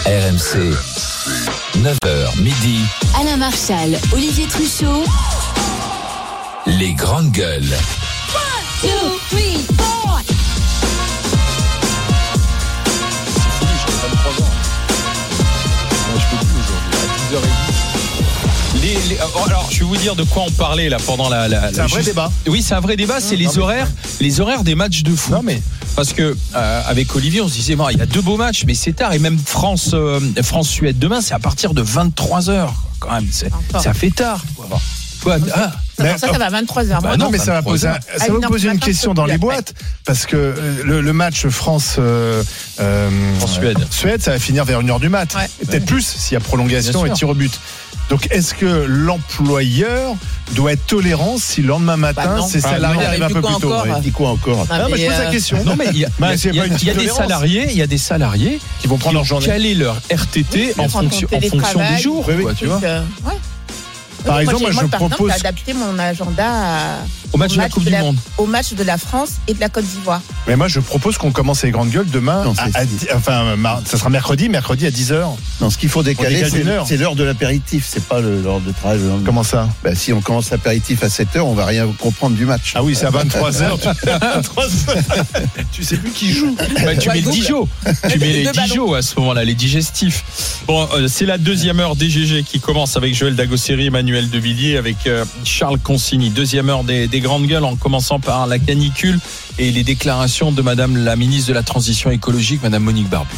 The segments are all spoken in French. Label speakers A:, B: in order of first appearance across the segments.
A: RMC, 9h midi.
B: Alain Marchal, Olivier Truchot.
A: Les grandes gueules.
B: 1, 2, 3, 4.
C: Alors, je vais vous dire de quoi on parlait là pendant
D: c'est un vrai débat.
C: Oui, c'est un vrai débat. C'est les horaires des matchs de foot.
D: Non mais
C: parce que avec Olivier, on se disait bon, il y a 2 beaux matchs, mais c'est tard. Et même France-Suède demain, c'est à partir de 23h quand même. Ça fait tard.
E: Ça va à 23h.
C: Bah non,
D: mais ça va poser une question dans les boîtes parce que le match France-Suède, ça va finir vers 1h du mat.
E: Ouais.
D: Et peut-être plus s'il y a prolongation et tir au but. Donc est-ce que l'employeur doit être tolérant si le lendemain matin ses salariés arrivent un peu plus tôt?
F: Dit quoi encore?
D: Non, mais je pose la question.
C: Non, mais il y a des salariés
D: qui vont prendre leur journée,
C: caler leur RTT en fonction des jours.
D: Oui,
C: tu vois.
D: Par exemple, moi je propose
E: d'adapter mon agenda
C: au match de la Coupe du Monde,
E: au match de la France et de la Côte d'Ivoire.
D: Mais moi je propose qu'on commence les grandes gueules demain.
F: Non,
D: ça sera mercredi à 10h.
F: Non, ce qu'il faut décaler,
D: décale
F: c'est l'heure de l'apéritif, c'est pas l'heure de travail.
D: Comment ça?
F: Si on commence l'apéritif à 7h, on va rien comprendre du match.
D: Ah oui, c'est à 23h. Tu sais plus qui joue.
C: Tu mets le Dijon. Tu mets les Dijon à ce moment-là, les digestifs. Bon, c'est la deuxième heure DGG qui commence avec Joël Dagosseri, Emmanuel Devilliers, avec Charles Consigny. Deuxième heure des grandes gueules, en commençant par la canicule et les déclarations de Madame la ministre de la Transition écologique, Madame Monique Barbu.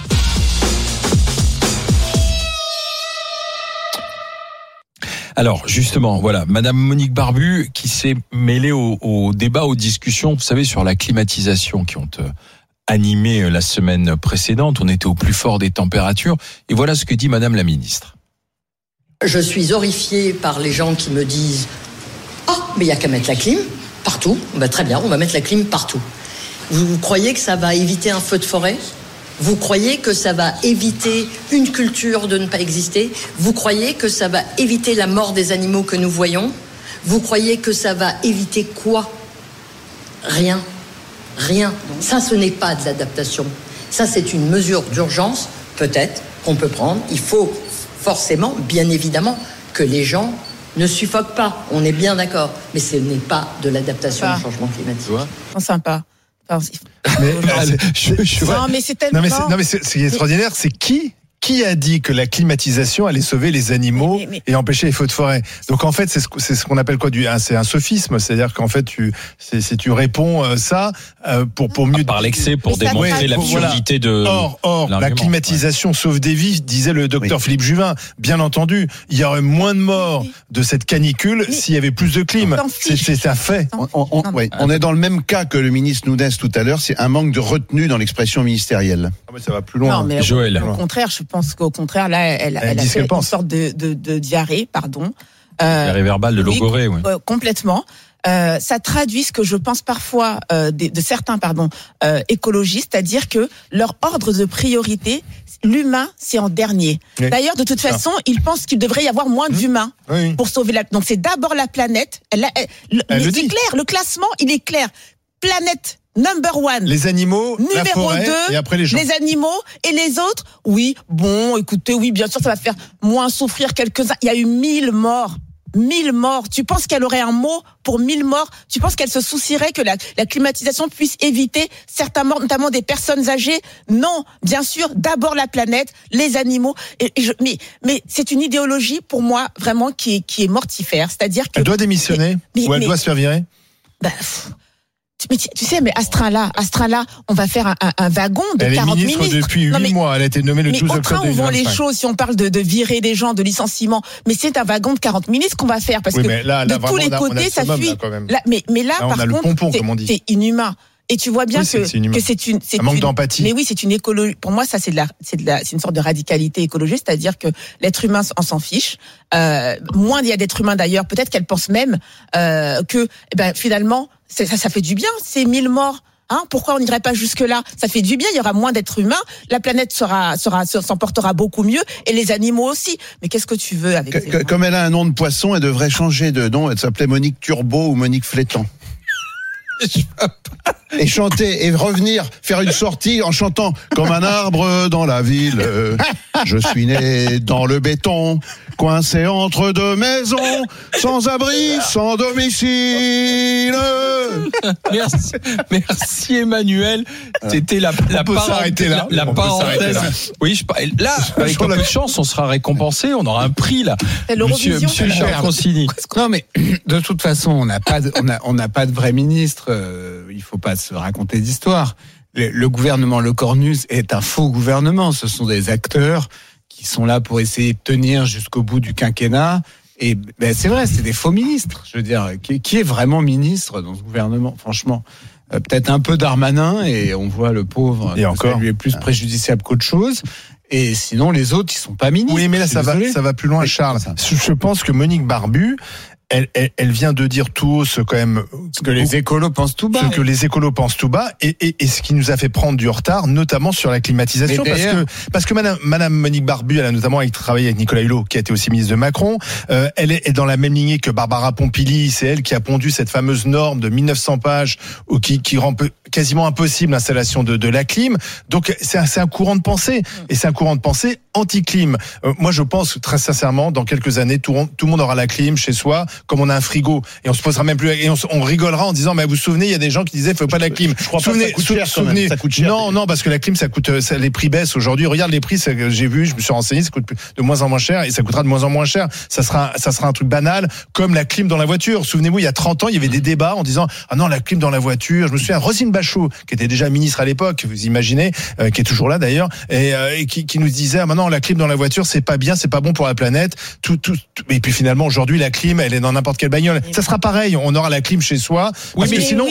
C: Alors justement, voilà, Madame Monique Barbu qui s'est mêlée au débat, aux discussions, vous savez, sur la climatisation qui ont animé la semaine précédente. On était au plus fort des températures. Et voilà ce que dit Madame la ministre.
G: Je suis horrifiée par les gens qui me disent « Ah, mais il n'y a qu'à mettre la clim partout. » Très bien, on va mettre la clim partout. Vous croyez que ça va éviter un feu de forêt ? Vous croyez que ça va éviter une culture de ne pas exister ? Vous croyez que ça va éviter la mort des animaux que nous voyons ? Vous croyez que ça va éviter quoi ? Rien. Rien. Ça, ce n'est pas de l'adaptation. Ça, c'est une mesure d'urgence, peut-être, qu'on peut prendre. Il faut forcément, bien évidemment, que les gens ne suffoquent pas. On est bien d'accord. Mais ce n'est pas de l'adaptation au changement climatique.
E: C'est sympa.
D: Mais c'est tellement... Non mais c'est extraordinaire, c'est qui a dit que la climatisation allait sauver les animaux et empêcher les feux de forêt? Donc en fait, c'est ce qu'on appelle quoi? C'est un sophisme, c'est-à-dire qu'en fait tu réponds ça pour mieux
C: par l'excès, pour démontrer l'absurdité de.
D: Or, la climatisation sauve des vies, disait le docteur Philippe Juvin. Bien entendu, il y aurait moins de morts de cette canicule s'il y avait plus de clim. C'est un fait.
F: On est dans le même cas que le ministre Nounès tout à l'heure. C'est un manque de retenue dans l'expression ministérielle.
D: Ça va plus loin.
E: Non, mais
C: Joël.
E: Au contraire, je pense qu'au contraire, là, elle a fait une sorte de diarrhée, pardon.
C: Diarrhée verbale de logorée, oui.
E: Complètement. Ça traduit ce que je pense parfois de certains écologistes, c'est-à-dire que leur ordre de priorité, l'humain, c'est en dernier. Oui. D'ailleurs, de toute façon, ils pensent qu'il devrait y avoir moins d'humains pour sauver la planète. Donc c'est d'abord la planète. C'est clair, le classement, il est clair. Planète number 1.
D: Les animaux,
E: numéro
D: la forêt,
E: 2,
D: et après les gens.
E: Les animaux et les autres. Oui, bon, écoutez, oui, bien sûr, ça va faire moins souffrir quelques-uns. Il y a eu 1000 morts. 1000 morts. Tu penses qu'elle aurait un mot pour 1000 morts? Tu penses qu'elle se soucierait que la climatisation puisse éviter certains morts, notamment des personnes âgées? Non, bien sûr, d'abord la planète, les animaux. Mais c'est une idéologie pour moi vraiment qui est mortifère. C'est-à-dire que
D: elle doit démissionner ou elle doit se faire virer.
E: Mais tu sais, mais Astral-là, on va faire un wagon de 40 ministres.
D: Elle est ministre depuis 8 mois, elle a été nommée le 12 octobre 2025.
E: Mais au train où vont les choses, si on parle de virer des gens, de licenciement, mais c'est un wagon de 40 ministres qu'on va faire, parce que de tous les côtés, ça fuit. Mais là, par contre, c'est inhumain. Et tu vois bien que c'est
D: un manque d'empathie.
E: Mais oui, c'est une écologie. Pour moi, ça c'est une sorte de radicalité écologiste, c'est-à-dire que l'être humain s'en fiche. Moins il y a d'êtres humains d'ailleurs, peut-être qu'elle pense même que finalement ça fait du bien ces 1000 morts. Pourquoi on n'irait pas jusque-là? Ça fait du bien, il y aura moins d'êtres humains, la planète s'en portera beaucoup mieux, et les animaux aussi. Mais qu'est-ce que tu veux avec
F: comme elle a un nom de poisson, elle devrait changer de nom. Elle s'appelait Monique Turbo ou Monique Flétan. Et chanter, et revenir, faire une sortie en chantant comme un arbre dans la ville. Je suis né dans le béton, coincé entre deux maisons, sans abri, sans domicile.
C: Merci Emmanuel. C'était la parenthèse. La parenthèse. Oui, là, avec un peu de chance, on sera récompensé. On aura un prix là. Monsieur Charles Consigny.
H: Non, mais de toute façon, on n'a pas de vrai ministre. Il faut pas se raconter d'histoire. Le gouvernement Le Cornus est un faux gouvernement. Ce sont des acteurs qui sont là pour essayer de tenir jusqu'au bout du quinquennat. Et c'est vrai, c'est des faux ministres. Je veux dire, qui est vraiment ministre dans ce gouvernement, franchement? Peut-être un peu Darmanin, et on voit le pauvre,
D: et encore,
H: ça lui est plus préjudiciable qu'autre chose. Et sinon, les autres, ils sont pas ministres.
D: Oui, mais là, ça va plus loin, Charles. Je pense que Monique Barbu, elle vient de dire tout haut ce que les écolos pensent tout bas. Ce que les écolos pensent tout bas, et ce qui nous a fait prendre du retard, notamment sur la climatisation, parce que Madame Monique Barbu, elle a notamment travaillé avec Nicolas Hulot, qui a été aussi ministre de Macron. Elle est dans la même lignée que Barbara Pompili. C'est elle qui a pondu cette fameuse norme de 1900 pages, qui rend quasiment impossible l'installation de la clim. Donc c'est un courant de pensée, et c'est un courant de pensée anti-clim. Moi, je pense très sincèrement, dans quelques années, tout le monde aura la clim chez soi, comme on a un frigo, et on se posera même plus, et on rigolera en disant, mais vous vous souvenez, il y a des gens qui disaient, faut pas de la clim.
F: Je crois pas que ça coûte cher quand même. Ça coûte cher.
D: Non, parce que la clim, ça coûte, les prix baissent aujourd'hui. Regarde les prix, j'ai vu, je me suis renseigné, ça coûte de moins en moins cher, et ça coûtera de moins en moins cher. Ça sera un truc banal, comme la clim dans la voiture. Souvenez-vous, il y a 30 ans, il y avait des débats en disant, ah non, la clim dans la voiture. Je me souviens, Roselyne Bachelot, qui était déjà ministre à l'époque, vous imaginez, qui est toujours là d'ailleurs, et qui nous disait, ah maintenant, la clim dans la voiture, c'est pas bien, c'est pas bon pour la planète. Et puis finalement, aujourd'hui, la clim, elle est dans n'importe quelle bagnole. Ça sera pareil, on aura la clim chez soi.
C: Oui, mais
D: sinon,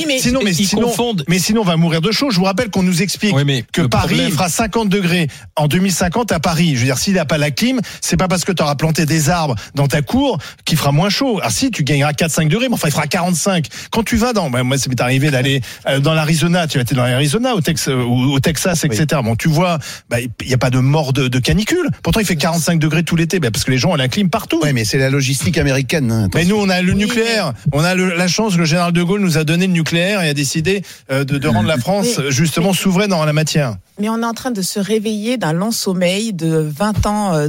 D: on va mourir de chaud. Je vous rappelle qu'on nous explique que Paris fera 50 degrés en 2050 à Paris. Je veux dire, s'il n'a pas la clim, c'est pas parce que tu auras planté des arbres dans ta cour qu'il fera moins chaud. Alors si, tu gagneras 4-5 degrés, mais enfin, il fera 45. Quand tu vas moi, ça m'est arrivé d'aller dans l'Arizona, tu vas être dans l'Arizona, au Texas, etc. Oui. Bon, tu vois, il n'y a pas de mort de canicule. Pourtant, il fait 45 degrés tout l'été, parce que les gens ont la clim partout.
F: Oui, mais c'est la logistique américaine. Hein,
D: mais nous, on a le nucléaire. On a la chance, le général de Gaulle nous a donné le nucléaire et a décidé de rendre la France justement souveraine en la matière.
E: Mais on est en train de se réveiller d'un long sommeil de 20 ans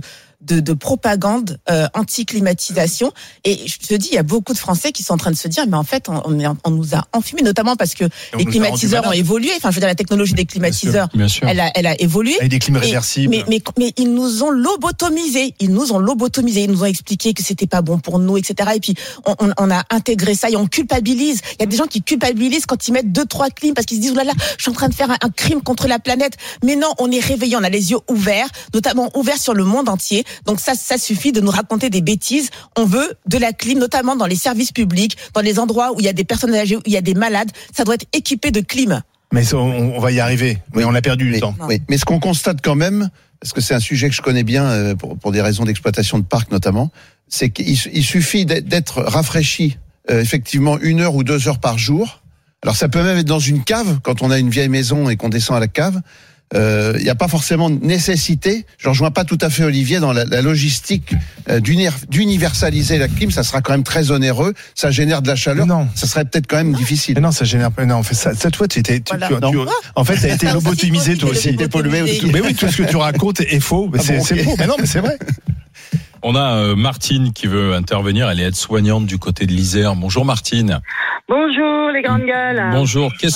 E: de propagande anti-climatisation, et je te dis, il y a beaucoup de Français qui sont en train de se dire, mais en fait on nous a enfumés, notamment parce que les climatiseurs ont évolué. Enfin, je veux dire, la technologie des climatiseurs, bien sûr. Elle a évolué.
D: Avec des clims réversibles.
E: Mais ils nous ont lobotomisés. Ils nous ont expliqué que c'était pas bon pour nous, etc. Et puis on a intégré ça et on culpabilise. Il y a des gens qui culpabilisent quand ils mettent 2-3 clims parce qu'ils se disent, oh là là, je suis en train de faire un crime contre la planète. Mais non, on est réveillés, on a les yeux ouverts, notamment ouverts sur le monde entier. Donc ça suffit de nous raconter des bêtises. On veut de la clim, notamment dans les services publics, dans les endroits où il y a des personnes âgées, où il y a des malades. Ça doit être équipé de clim.
D: Mais on va y arriver. Oui, on a perdu du temps.
F: Oui. Mais ce qu'on constate quand même, parce que c'est un sujet que je connais bien pour des raisons d'exploitation de parcs notamment, c'est qu'il suffit d'être rafraîchi effectivement 1 heure ou 2 heures par jour. Alors ça peut même être dans une cave, quand on a une vieille maison et qu'on descend à la cave. Il n'y a pas forcément de nécessité. Je rejoins pas tout à fait Olivier dans la logistique d'universaliser la clim. Ça sera quand même très onéreux. Ça génère de la chaleur. Non. Ça serait peut-être quand même difficile.
D: Mais non, ça génère pas. Non, en fait, cette fois, en fait, t'as été lobotomisé toi aussi. T'es pollué. Mais oui, tout ce que tu racontes est faux. Mais c'est faux. Mais non, mais c'est vrai.
C: On a Martine qui veut intervenir. Elle est aide-soignante du côté de l'Isère. Bonjour Martine.
I: Bonjour les grandes gueules.
C: Bonjour. Qu'est-ce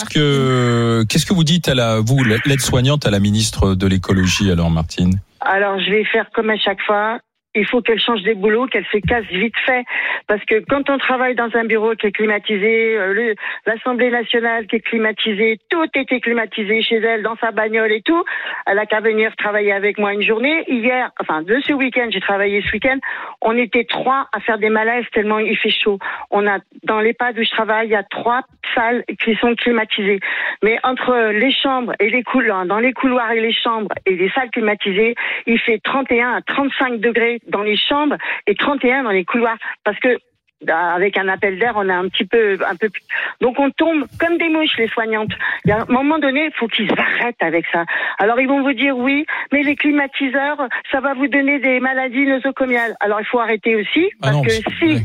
C: que vous dites vous, l'aide-soignante, à la ministre de l'écologie, alors Martine?
I: Alors je vais faire comme à chaque fois. Il faut qu'elle change des boulots, qu'elle se casse vite fait. Parce que quand on travaille dans un bureau qui est climatisé, l'Assemblée nationale qui est climatisée, tout était climatisé chez elle, dans sa bagnole et tout. Elle a qu'à venir travailler avec moi une journée. De ce week-end, j'ai travaillé ce week-end, on était 3 à faire des malaises tellement il fait chaud. Dans l'EHPAD où je travaille, il y a 3 salles qui sont climatisées. Mais entre les chambres et les couloirs, dans les couloirs et les chambres et les salles climatisées, il fait 31 à 35 degrés dans les chambres et 31 dans les couloirs. Parce que avec un appel d'air, on est un peu. Donc on tombe comme des mouches, les soignantes. Il y a un moment donné, il faut qu'ils arrêtent avec ça. Alors ils vont vous dire oui, mais les climatiseurs, ça va vous donner des maladies nosocomiales. Alors il faut arrêter aussi, parce que si.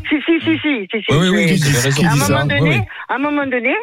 I: À un moment donné.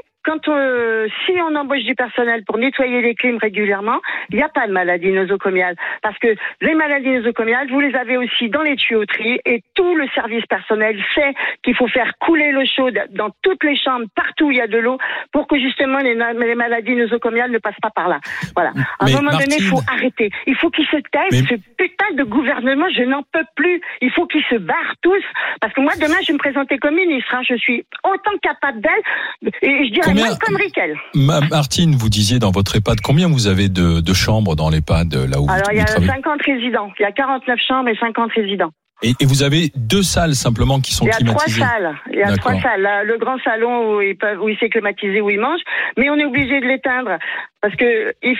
I: Si on embauche du personnel pour nettoyer les clims régulièrement, il n'y a pas de maladie nosocomiale. Parce que les maladies nosocomiales, vous les avez aussi dans les tuyauteries et tout le service personnel sait qu'il faut faire couler l'eau chaude dans toutes les chambres, partout où il y a de l'eau, pour que justement les maladies nosocomiales ne passent pas par là. Voilà. À un moment donné, il faut arrêter. Il faut qu'ils se taisent. Ce putain de gouvernement, je n'en peux plus. Il faut qu'ils se barrent tous. Parce que moi, demain, je vais me présenter comme ministre. Je suis autant capable d'elle. Et je dirais comme Rickel.
C: Martine, vous disiez dans votre EHPAD, combien vous avez de chambres dans l'EHPAD là où
I: Alors,
C: vous
I: il y a
C: travaillez
I: 50 résidents. Il y a 49 chambres et 50 résidents.
C: Et vous avez 2 salles simplement qui sont climatisées.
I: Il y a 3 salles. Là, le grand salon où il s'est climatisé, où ils mangent. Mais on est obligé de l'éteindre. Parce que il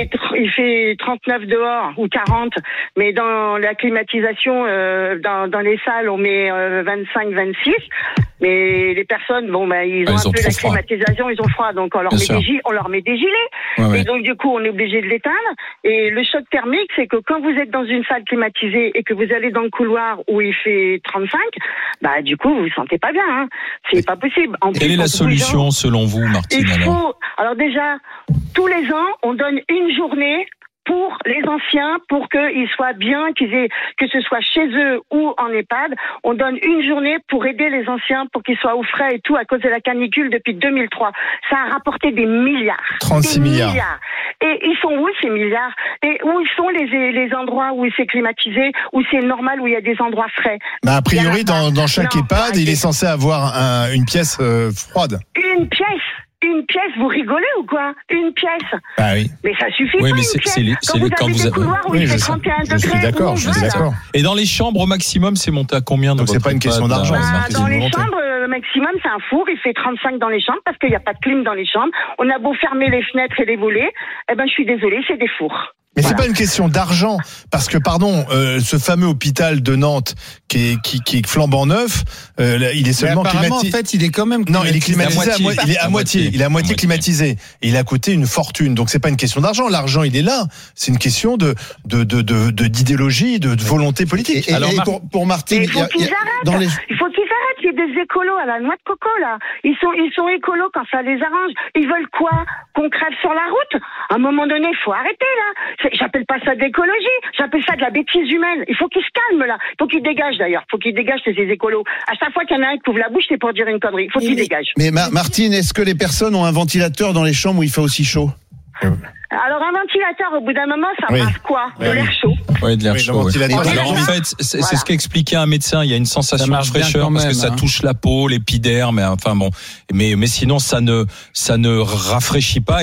I: fait 39 dehors ou 40, mais dans la climatisation, dans les salles, on met 25, 26. Mais les personnes, ils ont un peu la climatisation, ils ont froid, donc on leur met des gilets. Ouais. Et donc du coup, on est obligé de l'éteindre. Et le choc thermique, c'est que quand vous êtes dans une salle climatisée et que vous allez dans le couloir où il fait 35, du coup, vous vous sentez pas bien. Hein. C'est pas possible.
C: Quelle est la solution selon vous, Martine?
I: Alors déjà, tous les ans, on donne une journée pour les anciens, pour qu'ils soient bien, que ce soit chez eux ou en EHPAD. On donne une journée pour aider les anciens, pour qu'ils soient au frais et tout, à cause de la canicule depuis 2003. Ça a rapporté des milliards.
D: 36 milliards.
I: Et ils sont où, ces milliards? Et où sont les endroits où c'est climatisé, où c'est normal, où il y a des endroits frais?
D: A priori, dans chaque EHPAD, il est censé avoir une pièce froide.
I: Une pièce, vous rigolez ou quoi? Une pièce.
D: Ah oui.
I: Mais ça suffit
C: oui,
I: pas,
C: mais
I: quand vous avez des couloirs où il fait 31 degrés.
D: Je suis d'accord.
C: Et dans les chambres, au maximum, c'est monté à combien?
D: Donc c'est pas une question d'argent.
I: Dans les chambres, maximum, c'est un four. Il fait 35 dans les chambres parce qu'il n'y a pas de clim dans les chambres. On a beau fermer les fenêtres et les volets. Je suis désolée, c'est des fours.
D: Mais c'est pas une question d'argent, parce que ce fameux hôpital de Nantes qui est flambant neuf, il est seulement climatisé.
H: En fait, il est quand même
D: non, il est climatisé il est à moitié climatisé. Et il a coûté une fortune. Donc c'est pas une question d'argent. L'argent, il est là. C'est une question d'idéologie, de volonté politique.
F: Et pour Martine,
I: il faut qu'ils arrêtent. Il faut qu'ils arrêtent. Il y a des écolos à la noix de coco là. Ils sont écolos quand ça les arrange. Ils veulent quoi? Qu'on crève sur la route? À un moment donné, il faut arrêter là. J'appelle pas ça d'écologie, j'appelle ça de la bêtise humaine. Il faut qu'ils se calment là. Il faut qu'ils dégagent d'ailleurs. Il faut qu'ils dégagent ces écolos. À chaque fois qu'il y en a un qui ouvre la bouche, c'est pour dire une connerie. Il faut qu'ils dégagent.
F: Mais Martine, est-ce que les personnes ont un ventilateur dans les chambres où il fait aussi chaud?
I: Alors un ventilateur, au bout d'un moment, ça passe quoi? De l'air chaud.
C: Oui, de l'air chaud. Alors en fait, c'est ce qu'expliquait un médecin. Il y a une sensation de fraîcheur parce que ça touche la peau, l'épiderme, mais enfin bon. Mais sinon, ça ne rafraîchit pas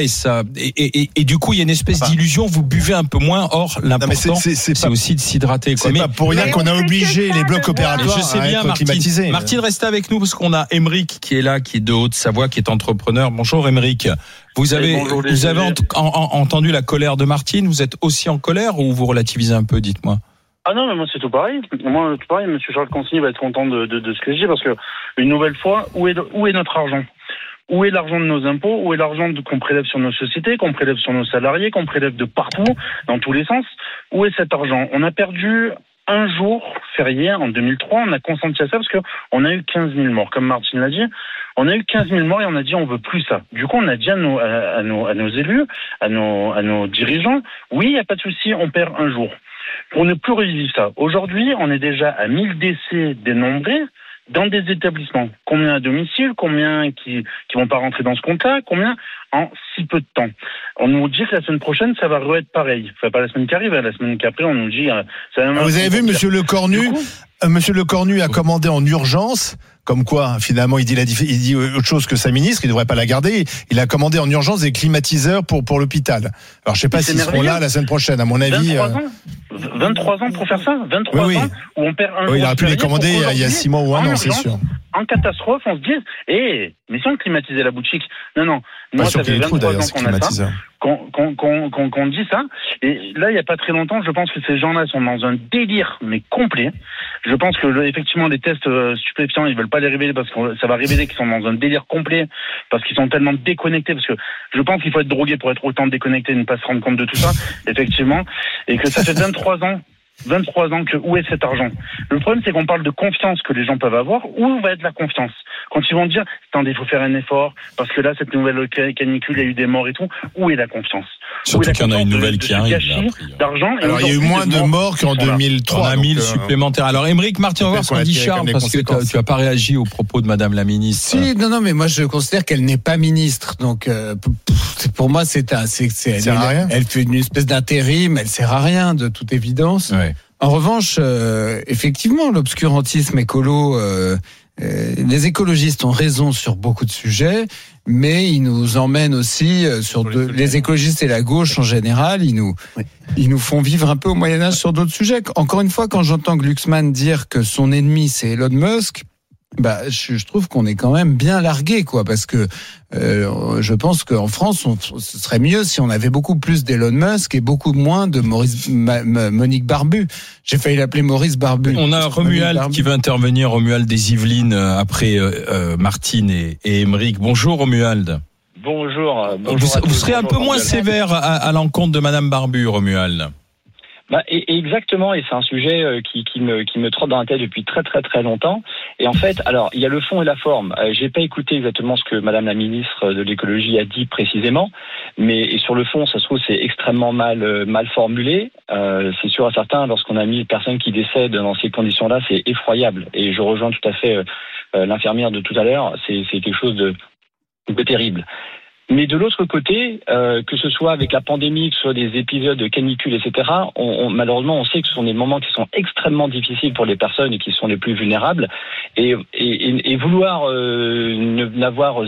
C: et du coup, il y a une espèce d'illusion. Vous buvez un peu moins. Or, l'important, c'est aussi de s'hydrater.
D: C'est pas pour rien qu'on a obligé les blocs opératoires à être climatisés.
C: Martine, restez avec nous parce qu'on a Émeric qui est là, qui est de Haute-Savoie, qui est entrepreneur. Bonjour Émeric. Vous avez entendu la colère de Martine. Vous êtes aussi en colère ou vous relativisez un peu? Dites-moi.
J: Ah non, mais moi c'est tout pareil. Monsieur Charles Consigny va être content de ce que je dis parce que une nouvelle fois, où est notre argent? Où est l'argent de nos impôts? Où est l'argent qu'on prélève sur nos sociétés, qu'on prélève sur nos salariés, qu'on prélève de partout, dans tous les sens? Où est cet argent? On a perdu un jour férié en 2003, on a consenti à ça parce que on a eu 15 000 morts, comme Martine l'a dit. On a eu 15 000 morts et on a dit on veut plus ça. Du coup, on a dit à nos élus, à nos dirigeants, oui, il n'y a pas de souci, on perd un jour. Pour ne plus revivre ça. Aujourd'hui, on est déjà à 1000 décès dénombrés dans des établissements. Combien à domicile, combien qui vont pas rentrer dans ce compte-là, combien en si peu de temps. On nous dit que la semaine prochaine, ça va re-être pareil. Enfin, pas la semaine qui arrive, la semaine qu'après, on nous dit...
D: Vous avez vu, Monsieur Lecornu, Monsieur Lecornu a commandé en urgence, comme quoi, finalement, il dit autre chose que sa ministre, il devrait pas la garder. Il a commandé en urgence des climatiseurs pour l'hôpital. Alors, je sais pas s'ils seront là la semaine prochaine, à mon avis.
J: 23 ans pour faire ça? 23 ans où on perd un jour.
D: Il aurait pu les commander il y a 6 mois ou un an, c'est sûr.
J: en catastrophe, on se dise, mais si on climatisait la boutique. Non. Moi, ça fait 23 ans qu'on a ça, qu'on dit ça. Et là, il n'y a pas très longtemps, je pense que ces gens-là sont dans un délire, mais complet. Je pense que, effectivement, les tests stupéfiants, ils veulent pas les révéler parce que ça va révéler qu'ils sont dans un délire complet, parce qu'ils sont tellement déconnectés, parce que je pense qu'il faut être drogué pour être autant déconnecté et ne pas se rendre compte de tout ça, effectivement. Et que ça fait 23 ans que où est cet argent? Le problème, c'est qu'on parle de confiance que les gens peuvent avoir. Où va être la confiance? Quand ils vont dire, attendez, il faut faire un effort, parce que là, cette nouvelle canicule, il y a eu des morts et tout. Où est la confiance?
C: Surtout qu'il y en a une nouvelle qui arrive.
J: D'argent.
D: Alors, il y a eu moins de morts qu'en 2003.
C: On a 1000 supplémentaires. Alors, Émeric Martin, on va voir ce qu'on dit Charles, parce que tu n'as pas réagi aux propos de Madame la ministre.
H: Si, non, mais moi, je considère qu'elle n'est pas ministre. Donc, pour moi, elle fait une espèce d'intérim, elle sert à rien, de toute évidence.
C: Ouais.
H: En revanche, effectivement, l'obscurantisme écolo, les écologistes ont raison sur beaucoup de sujets, mais ils nous emmènent aussi les écologistes et la gauche en général, ils nous font vivre un peu au Moyen-Âge sur d'autres sujets. Encore une fois, quand j'entends Glucksmann dire que son ennemi c'est Elon Musk, je trouve qu'on est quand même bien largué, quoi, parce que je pense qu'en France, ce serait mieux si on avait beaucoup plus d'Elon Musk et beaucoup moins de Monique Barbu. J'ai failli l'appeler Maurice Barbu.
C: On a Romuald qui va intervenir, Romuald des Yvelines, après Martine et Émeric. Bonjour Romuald.
K: Bonjour.
C: Vous serez un peu moins sévère à l'encontre de Madame Barbu, Romuald.
K: Exactement, et c'est un sujet qui me trotte dans la tête depuis très très très longtemps. Et en fait, alors il y a le fond et la forme. J'ai pas écouté exactement ce que Madame la ministre de l'écologie a dit précisément, mais sur le fond, ça se trouve c'est extrêmement mal formulé. C'est sûr et certain, lorsqu'on a 1000 personnes qui décèdent dans ces conditions-là, c'est effroyable. Et je rejoins tout à fait l'infirmière de tout à l'heure. C'est quelque chose de terrible. Mais de l'autre côté, que ce soit avec la pandémie, que ce soit des épisodes de canicule, etc., malheureusement, on sait que ce sont des moments qui sont extrêmement difficiles pour les personnes et qui sont les plus vulnérables. Et vouloir n'avoir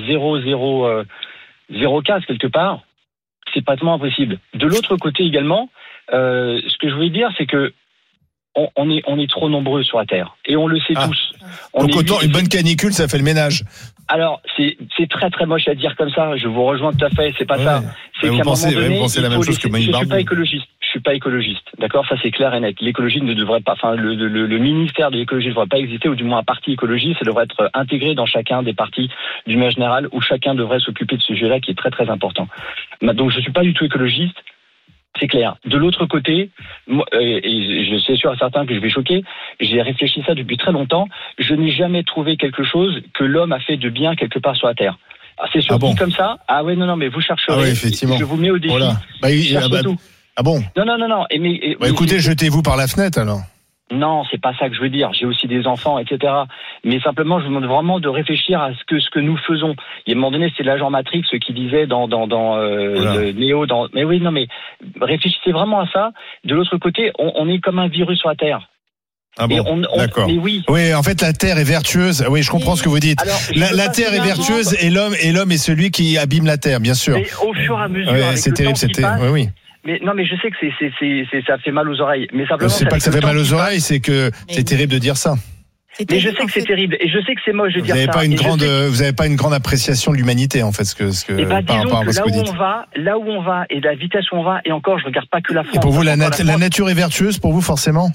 K: zéro cas quelque part, c'est pratiquement impossible. De l'autre côté également, ce que je voulais dire, c'est que on est trop nombreux sur la Terre. Et on le sait tous.
D: Donc autant une bonne canicule, ça fait le ménage.
K: Alors, c'est très très moche à dire comme ça. Je vous rejoins tout à fait. C'est pas ça. C'est qu'à un moment donné,
D: vous pensez la même chose que Monique Barbu.
K: Je suis pas écologiste. D'accord, ça c'est clair et net. L'écologie ne devrait pas, le ministère de l'écologie ne devrait pas exister, ou du moins un parti écologiste, ça devrait être intégré dans chacun des partis du manière générale, où chacun devrait s'occuper de ce sujet-là qui est très très important. Donc je suis pas du tout écologiste. C'est clair. De l'autre côté, moi, et je suis sûr et certain que je vais choquer, j'ai réfléchi ça depuis très longtemps, je n'ai jamais trouvé quelque chose que l'homme a fait de bien quelque part sur la Terre. C'est sûr, dit comme ça. Ah ouais, non, mais vous chercherez.
D: Ah ouais, effectivement.
K: Je vous mets au défi.
D: Voilà.
K: Tout.
D: Ah bon?
K: Non.
D: Écoutez, jetez-vous par la fenêtre alors.
K: Non, c'est pas ça que je veux dire. J'ai aussi des enfants, etc. Mais simplement, je vous demande vraiment de réfléchir à ce que nous faisons. Il y a un moment donné, c'est l'agent Matrix qui disait dans le Néo. Mais oui, non, mais réfléchissez vraiment à ça. De l'autre côté, on est comme un virus sur la Terre.
D: Ah bon, d'accord.
K: Mais oui.
D: Oui, en fait, la Terre est vertueuse. Oui, je comprends ce que vous dites. Alors, la Terre est vertueuse et l'homme est celui qui abîme la Terre, bien sûr.
K: Mais au fur et à mesure, avec
D: c'est terrible, c'était. Oui.
K: Mais non, mais je sais que ça fait mal aux oreilles. Mais simplement,
D: c'est pas que ça fait mal aux oreilles, c'est que c'est terrible de dire ça.
K: Mais je sais que c'est terrible et je sais que c'est moche de dire ça.
D: Vous n'avez pas une grande appréciation de l'humanité, en fait,
K: par rapport à ce que vous dites. Là où on va et la vitesse où on va, et encore, je regarde pas que la France.
D: Et pour vous, la nature est vertueuse, pour vous, forcément?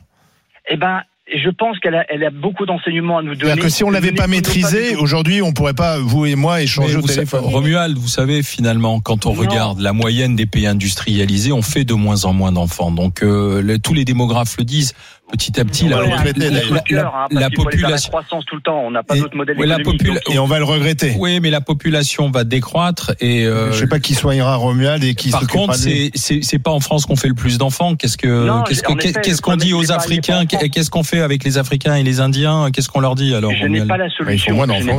K: Je pense qu'elle a beaucoup d'enseignements à nous donner.
D: C'est-à-dire que si on l'avait pas maîtrisé, aujourd'hui, on pourrait pas, vous et moi, échanger au téléphone.
C: Romuald, vous savez, finalement, quand on regarde la moyenne des pays industrialisés, on fait de moins en moins d'enfants. Donc, tous les démographes le disent. Petit à petit, la population,
K: la croissance tout le temps, on n'a pas d'autre modèle
D: et on va le regretter.
C: Oui, mais la population va décroître et
D: je sais pas qui soignera Romuald et qui
C: par contre, c'est pas en France qu'on fait le plus d'enfants. Qu'est-ce qu'on dit aux Africains? Qu'est-ce qu'on fait avec les Africains et les Indiens? Qu'est-ce qu'on leur dit alors?
K: Je n'ai pas la solution.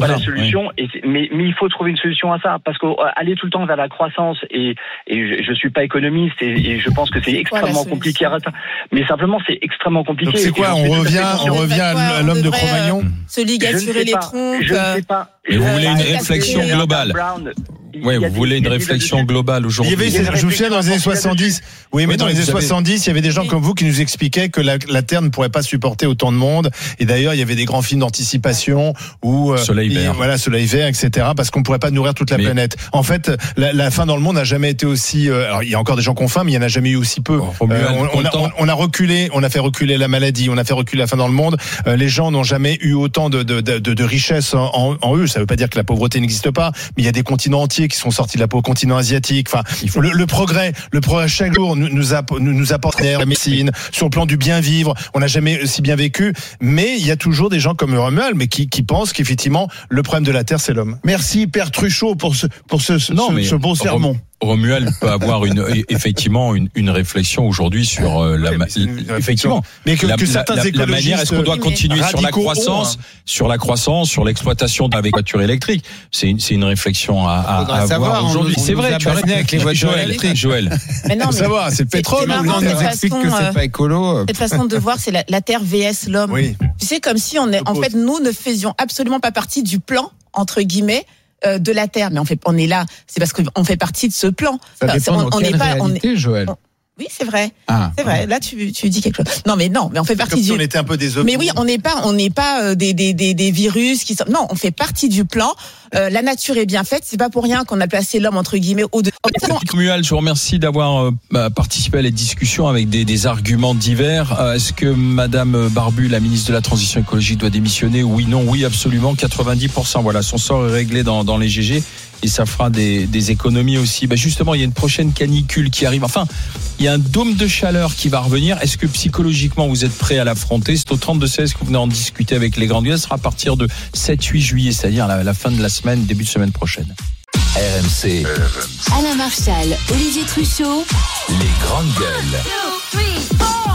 K: Mais il faut trouver une solution à ça, parce qu'aller tout le temps vers la croissance et je suis pas économiste et je pense que c'est extrêmement compliqué à atteindre. Mais simplement, c'est extrêmement compliqué.
D: Donc c'est quoi? On revient à l'homme de Cro-Magnon?
E: Se ligaturer les trompes.
K: Je ne sais pas.
C: Mais vous voulez une réflexion globale? Ouais, vous voulez une réflexion globale aujourd'hui.
D: Je me souviens dans les années 70. Oui, mais dans les années 70, il y avait des gens comme vous qui nous expliquaient que la Terre ne pourrait pas supporter autant de monde. Et d'ailleurs, il y avait des grands films d'anticipation où
C: Soleil vert.
D: Voilà, soleil vert, etc. Parce qu'on pourrait pas nourrir toute la planète. En fait, la faim dans le monde n'a jamais été aussi. Alors, il y a encore des gens qui ont faim, mais il y en a jamais eu aussi peu. On a reculé, on a fait reculer la maladie, on a fait reculer la faim dans le monde. Les gens n'ont jamais eu autant de richesses en eux. Ça veut pas dire que la pauvreté n'existe pas, mais il y a des continents entiers qui sont sortis de la pauvreté, continent asiatique. Enfin, le progrès chaque jour nous apporte la médecine sur le plan du bien vivre. On n'a jamais si bien vécu, mais il y a toujours des gens comme Romuald, mais qui pensent qu'effectivement le problème de la Terre c'est l'homme.
F: Merci Père Truchot pour ce bon sermon.
C: Romuald peut avoir effectivement une réflexion aujourd'hui sur effectivement.
D: Mais que certains écologistes,
C: la manière, est-ce qu'on doit continuer sur la croissance, sur l'exploitation avec voitures électriques. C'est une réflexion à avoir aujourd'hui. C'est vrai, tu as raison
H: avec les voitures électriques,
C: Joël.
E: Mais non,
D: ça va, c'est le pétrole.
H: On nous explique que c'est pas écolo.
E: Cette façon de voir, c'est la Terre vs l'homme.
D: Oui.
E: Tu sais, comme si nous ne faisions absolument pas partie du plan, entre guillemets, de la Terre. Mais on est là, c'est parce qu'on fait partie de ce plan.
H: Ça dépend dans quelle réalité, Joël.
E: Oui, c'est vrai. C'est vrai. Là, tu dis quelque chose. Non, mais on fait partie
D: comme si on était un peu des ovnis.
E: Mais oui, on n'est pas des virus qui sont. Non, on fait partie du plan. La nature est bien faite. C'est pas pour rien qu'on a placé l'homme entre guillemets au-dessus.
C: Romuald, je vous remercie d'avoir participé à la discussion avec des arguments divers. Est-ce que Madame Barbu, la ministre de la Transition écologique, doit démissionner? Oui, non, oui, absolument. 90%. Voilà, son sort est réglé dans les GG. Et ça fera des économies aussi. Justement, il y a une prochaine canicule qui arrive. Enfin, il y a un dôme de chaleur qui va revenir. Est-ce que psychologiquement, vous êtes prêt à l'affronter? C'est au 32-16 que vous venez en discuter avec les grandes gueules. Ce sera à partir de 7-8 juillet, c'est-à-dire la fin de la semaine, début de semaine prochaine.
A: RMC.
B: Alain Marchal, Olivier Truchot.
A: Les grandes gueules.
B: 2, 3, 4.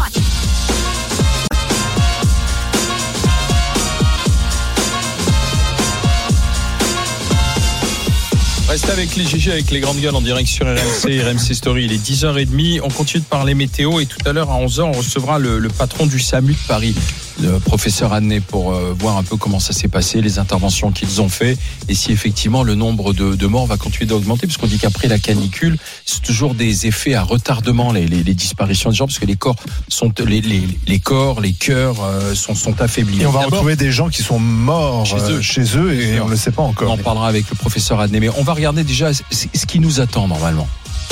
C: Restez avec les GG, avec les grandes gueules en direct sur RMC Story. Il est 10h30. On continue de parler météo et tout à l'heure à 11h, on recevra le patron du SAMU de Paris, le professeur Adnet, pour voir un peu comment ça s'est passé, les interventions qu'ils ont fait et si effectivement le nombre de morts va continuer d'augmenter, parce qu'on dit qu'après la canicule, c'est toujours des effets à retardement, les disparitions des gens, parce que les cœurs sont affaiblis.
D: Et on va retrouver des gens qui sont morts chez eux et on ne le sait pas encore.
C: On en parlera avec le professeur Adnet, mais on va regarder déjà ce qui nous attend normalement.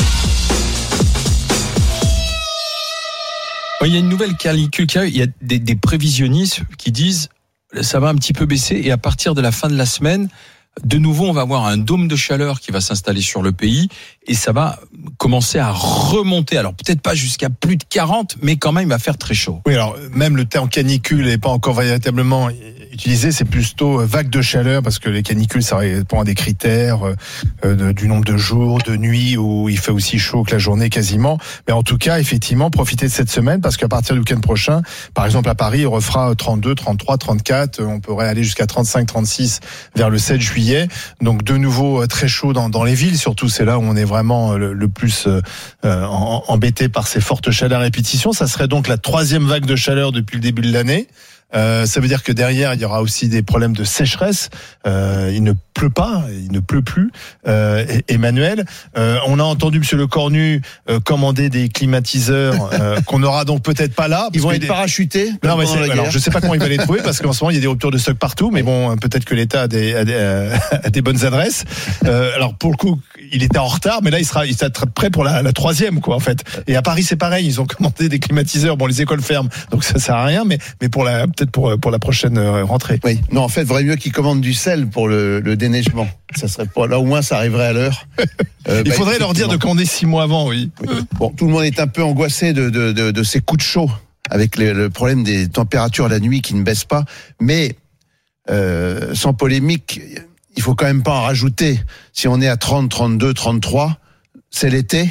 C: Il y a une nouvelle canicule qui arrive. Il y a des prévisionnistes qui disent ça va un petit peu baisser et à partir de la fin de la semaine, de nouveau, on va avoir un dôme de chaleur qui va s'installer sur le pays et ça va commencer à remonter. Alors peut-être pas jusqu'à plus de 40, mais quand même il va faire très chaud.
D: Oui, alors même le terme canicule n'est pas encore véritablement utilisé, c'est plutôt vague de chaleur, parce que les canicules, ça répond à des critères du nombre de jours, de nuits où il fait aussi chaud que la journée quasiment. Mais en tout cas, effectivement, profitez de cette semaine, parce qu'à partir du week-end prochain, par exemple à Paris, il refera 32, 33, 34, on pourrait aller jusqu'à 35, 36 vers le 7 juillet. Donc de nouveau très chaud dans les villes, surtout c'est là où on est vraiment le plus embêté par ces fortes chaleurs à répétition. Ça serait donc la 3e vague de chaleur depuis le début de l'année. Ça veut dire que derrière il y aura aussi des problèmes de sécheresse. Il ne pleut pas, il ne pleut plus. Emmanuel, on a entendu Monsieur Le Cornu commander des climatiseurs qu'on n'aura donc peut-être pas là.
F: Ils vont être parachutés.
D: Non, mais alors je sais pas comment il va les trouver, parce qu'en ce moment il y a des ruptures de stock partout. Mais bon, peut-être que l'État a des bonnes adresses. Alors pour le coup, il était en retard, mais là il sera prêt pour la 3e quoi en fait. Et à Paris c'est pareil, ils ont commandé des climatiseurs. Bon, les écoles ferment, donc ça sert à rien, mais peut-être pour la prochaine rentrée.
F: Oui. Non, en fait, vaudrait mieux qu'ils commandent du sel pour le déneigement. Ça serait pas là, au moins ça arriverait à l'heure.
D: Il faudrait leur dire de commander 6 mois avant, oui.
F: Bon, tout le monde est un peu angoissé de ces coups de chaud, avec le problème des températures la nuit qui ne baissent pas. Mais sans polémique, il faut quand même pas en rajouter. Si on est à 30, 32, 33, c'est l'été.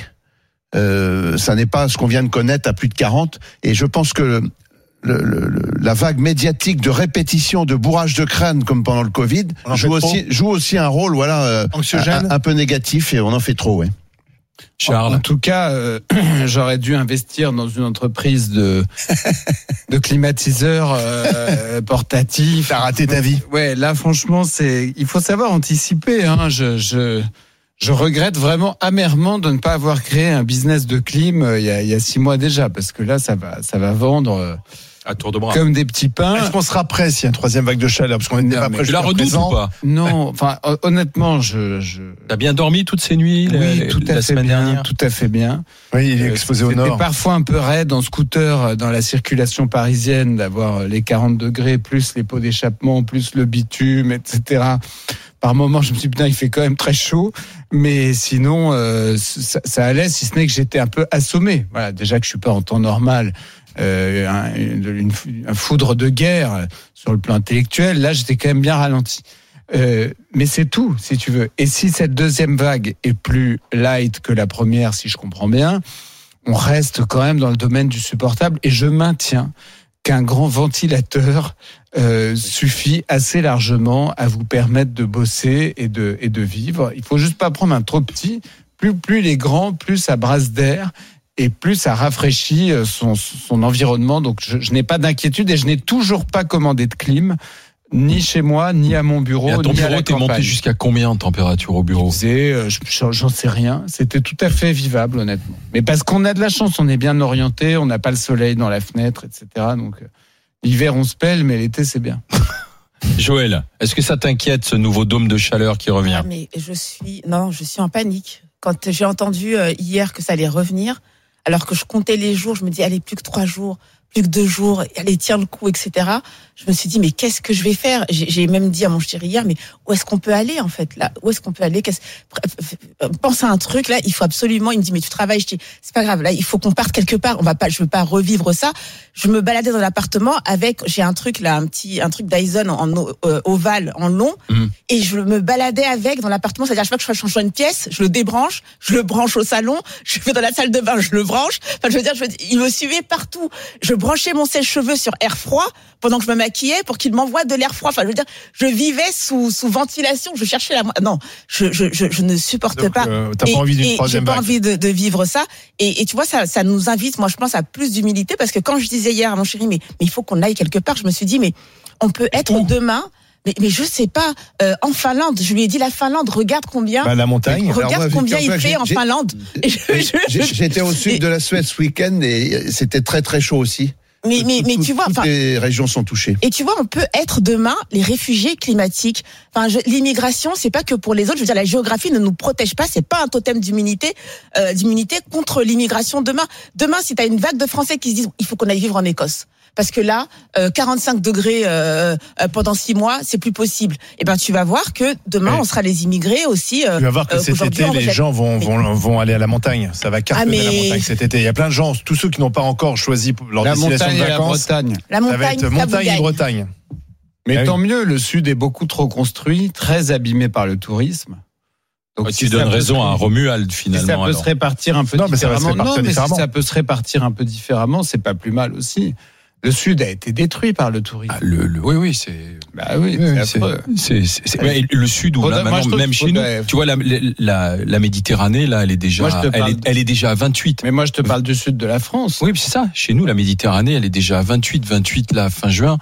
F: Ça n'est pas ce qu'on vient de connaître à plus de 40. Et je pense que la vague médiatique de répétition, de bourrage de crâne comme pendant le Covid joue aussi un rôle anxiogène, un peu négatif, et on en fait trop. Ouais.
H: Charles. En tout cas, j'aurais dû investir dans une entreprise de climatiseurs portatifs.
D: T'as raté ta vie.
H: Ouais, là franchement, il faut savoir anticiper. Hein. Je regrette vraiment amèrement de ne pas avoir créé un business de clim il y a 6 mois déjà, parce que là, ça va vendre
C: à tour de bras
H: comme des petits pains.
D: Est-ce qu'on sera prêt s'il y a une troisième vague de chaleur? Parce qu'on n'était pas prêt.
C: Tu la redoutes ou pas?
H: Non, enfin, honnêtement,
C: T'as bien dormi toutes ces nuits?
H: Oui, tout à fait bien, tout à fait bien.
D: Oui, il est exposé au nord.
H: C'était parfois un peu raide en scooter dans la circulation parisienne d'avoir les 40 degrés, plus les pots d'échappement, plus le bitume, etc. Par moments, je me suis dit, putain, il fait quand même très chaud. Mais sinon, ça allait, si ce n'est que j'étais un peu assommé. Voilà, déjà que je suis pas en temps normal. Un foudre de guerre sur le plan intellectuel, là j'étais quand même bien ralenti. Mais c'est tout, si tu veux. Et si cette deuxième vague est plus light que la première, si je comprends bien, on reste quand même dans le domaine du supportable. Et je maintiens qu'un grand ventilateur suffit assez largement à vous permettre de bosser et de vivre. Il faut juste pas prendre un trop petit. Plus il est grand, plus ça brasse d'air. Et plus ça rafraîchit son environnement. Donc je n'ai pas d'inquiétude et je n'ai toujours pas commandé de clim, ni chez moi, ni à mon bureau,
C: et à ton
H: ni
C: bureau,
H: à la
C: t'es
H: campagne.
C: monté jusqu'à combien en température au bureau?
H: J'en sais rien. C'était tout à fait vivable, honnêtement. Mais parce qu'on a de la chance, on est bien orienté, on n'a pas le soleil dans la fenêtre, etc. Donc l'hiver on se pèle, mais l'été c'est bien.
C: Joël, est-ce que ça t'inquiète, ce nouveau dôme de chaleur qui revient?
E: Mais je suis en panique. Quand j'ai entendu hier que ça allait revenir, alors que je comptais les jours, je me dis, allez, plus que 3 jours, plus que 2 jours, allez, tiens le coup, etc. Je me suis dit, mais qu'est-ce que je vais faire? J'ai même dit à mon chéri hier, mais où est-ce qu'on peut aller, en fait, là? Où est-ce qu'on peut aller? Pense à un truc, là, il faut absolument, il me dit, mais tu travailles, je dis, c'est pas grave, là, il faut qu'on parte quelque part, je veux pas revivre ça. Je me baladais dans l'appartement j'ai un truc, là, un truc Dyson en ovale, en long, et je me baladais avec dans l'appartement, c'est-à-dire, à chaque fois que je change une pièce, je le débranche, je le branche au salon, je vais dans la salle de bain, je le branche, enfin, je veux dire, il me suivait partout. Je branchais mon sèche-cheveux sur air froid pendant que je me maquillais pour qu'il m'envoie de l'air froid. Enfin, je veux dire, je vivais sous ventilation. Je cherchais non, je ne supporte pas.
D: T'as pas envie d'une troisième vague.
E: J'ai pas envie de vivre ça. Et tu vois, ça nous invite, moi, je pense, à plus d'humilité parce que quand je disais hier à mon chéri, mais il faut qu'on aille quelque part, je me suis dit, mais on peut être demain. Mais je sais pas, en Finlande, je lui ai dit la Finlande, regarde combien.
D: La montagne.
E: Regarde combien il fait en Finlande.
F: J'étais au sud de la Suède ce week-end et c'était très très chaud aussi.
E: Mais tu vois,
F: toutes les régions sont touchées.
E: Et tu vois, on peut être demain les réfugiés climatiques. Enfin, l'immigration, c'est pas que pour les autres. Je veux dire, la géographie ne nous protège pas. C'est pas un totem d'immunité contre l'immigration demain. Demain, si t'as une vague de Français qui se disent, il faut qu'on aille vivre en Écosse. Parce que là, 45 degrés pendant 6 mois, c'est plus possible. Et ben, tu vas voir que demain, on sera les immigrés aussi.
D: Tu vas voir que cet été, les gens vont aller à la montagne. Ça va cartonner la montagne cet été. Il y a plein de gens, tous ceux qui n'ont pas encore choisi leur destination de vacances.
H: La
E: montagne,
D: ça va être montagne et Bretagne.
H: Mais tant mieux, le sud est beaucoup trop construit, très abîmé par le tourisme.
C: Donc, tu donnes raison à Romuald, finalement.
H: Si ça peut se répartir un peu différemment.
D: Mais
H: si ça peut se répartir un peu différemment, c'est pas plus mal aussi. Le Sud a été détruit par le tourisme.
C: Oui, c'est.
H: Bah oui, c'est affreux.
C: Le Sud où là, maintenant, même chez nous, tu vois la Méditerranée là, elle est déjà à 28.
H: Mais moi je te parle du sud de la France.
C: Oui, c'est ça. Chez nous, la Méditerranée, elle est déjà à 28 là fin juin.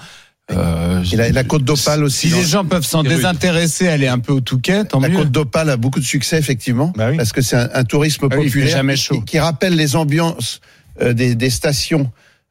F: Et la Côte d'Opale aussi.
H: Si les gens peuvent s'en désintéresser, aller un peu au Touquet, tant mieux.
F: La Côte d'Opale a beaucoup de succès effectivement, parce que c'est un tourisme populaire qui rappelle les ambiances des stations.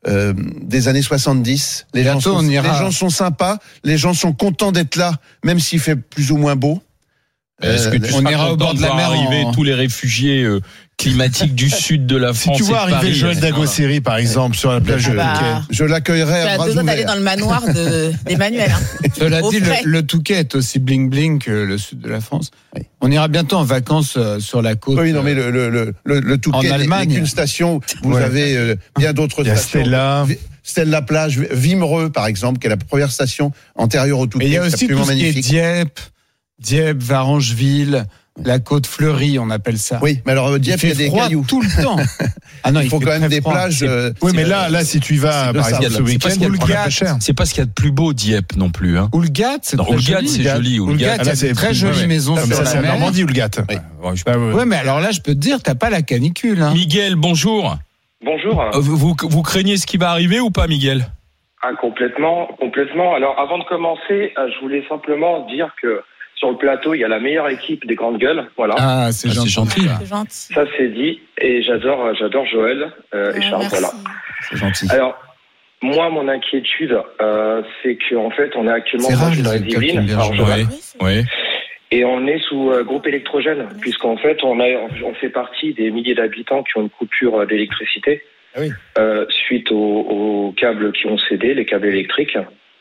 F: Des années 70, les gens sont sympas, les gens sont contents d'être là, même s'il fait plus ou moins beau.
C: Est-ce que on ira au bord de la mer arriver tous les réfugiés climatiques du sud de la France?
D: Si tu vois arriver Joël Dagosseri par exemple sur la plage de Touquet,
F: je l'accueillerai à bras ouverts.
E: Tu as besoin d'aller dans le manoir d'Emmanuel.
H: Cela dit, le Touquet est aussi bling bling que le sud de la France. Oui. On ira bientôt en vacances sur la côte.
F: Oui, non mais le Touquet n'est qu'une station. Vous avez bien d'autres stations. Stella Plage, Vimereux par exemple, qui est la première station antérieure au Touquet.
H: Et il y a aussi tout ce qui est Dieppe, Varangeville, la côte fleurie, on appelle ça.
F: Oui, mais alors Dieppe, il y a des cailloux
H: tout le temps.
F: Ah non, il faut quand même des plages.
D: Oui, mais là, si tu vas par exemple ce week-end,
C: c'est pas ce qu'il y a de plus beau Dieppe non plus.
H: Oulgat, c'est
C: joli.
H: Oulgat, c'est une très jolie maison sur la mer.
D: C'est en Normandie, Oulgat.
H: Oui, mais alors là, je peux te dire, t'as pas la canicule.
C: Miguel, bonjour.
L: Bonjour.
C: Vous craignez ce qui va arriver ou pas, Miguel?
L: Complètement. Alors, avant de commencer, je voulais simplement dire que Sur le plateau, il y a la meilleure équipe des grandes gueules. Voilà.
H: Ah, c'est gentil.
E: C'est gentil.
L: Ça, c'est dit. Et j'adore Joël et Charles.
E: Merci.
L: Voilà.
H: C'est gentil.
L: Alors, moi, mon inquiétude, c'est qu'en fait, on est actuellement
H: C'est rare,
L: dans les Yvelines.
C: Oui.
L: Et on est sous groupe électrogène, puisqu'en fait, on fait partie des milliers d'habitants qui ont une coupure d'électricité suite aux câbles qui ont cédé, les câbles électriques.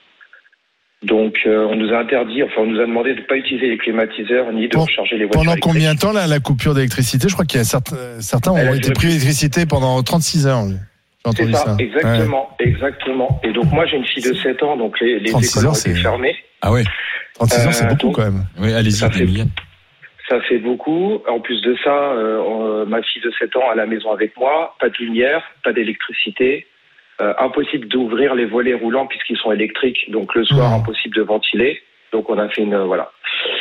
L: Donc, on nous a interdit, on nous a demandé de ne pas utiliser les climatiseurs ni de recharger les voitures
D: Pendant
L: électriques.
D: combien de temps la coupure d'électricité? Je crois qu'il y a certains ont été privés d'électricité pendant 36 heures. J'ai entendu ça.
L: Exactement. Et donc, moi, j'ai une fille de 7 ans, donc les écoles ont été fermées.
C: Ah ouais.
D: 36 heures, c'est beaucoup quand même.
C: Oui, allez-y,
L: ça fait beaucoup. En plus de ça, ma fille de 7 ans à la maison avec moi, pas de lumière, pas d'électricité. Impossible d'ouvrir les volets roulants puisqu'ils sont électriques. Donc le soir, impossible de ventiler. Donc on a fait une... Voilà.